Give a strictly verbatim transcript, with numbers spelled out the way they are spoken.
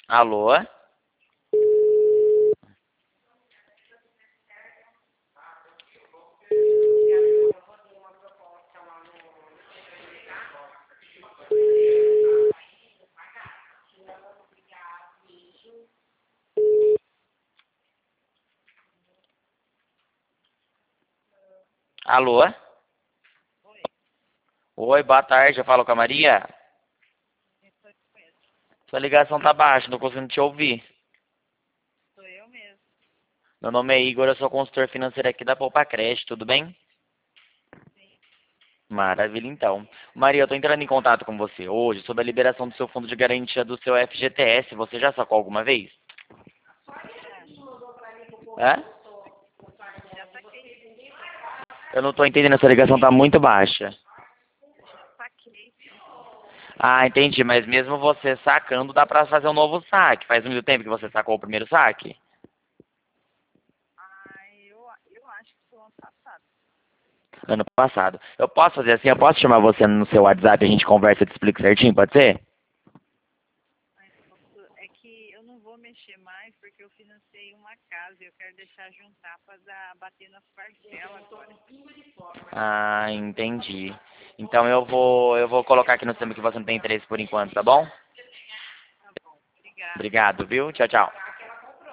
Alô? Alô? Oi, boa tarde, eu falo com a Maria. Sua ligação tá baixa, não tô conseguindo te ouvir. Sou eu mesmo. Meu nome é Igor, eu sou consultor financeiro aqui da Poupa Crédito, tudo bem? Maravilha, então. Maria, eu tô entrando em contato com você hoje sobre a liberação do seu fundo de garantia do seu F G T S. Você já sacou alguma vez? É? Já saquei. Eu não tô entendendo, essa ligação tá muito baixa. Já saquei. Ah, entendi, mas mesmo você sacando, dá pra fazer um novo saque. Faz muito tempo que você sacou o primeiro saque? Ah, eu, eu acho que foi ano passado. Ano passado. Eu posso fazer assim, eu posso chamar você no seu WhatsApp, a gente conversa e te explica certinho, pode ser? Mas posso- é que eu não vou mexer mais porque eu financei uma casa e eu quero deixar juntar para dar, bater nas parcelas agora. Ah, entendi. Então eu vou, eu vou colocar aqui no sistema que você não tem interesse por enquanto, tá bom? Tá bom. Obrigada. Obrigado, viu? Tchau, tchau.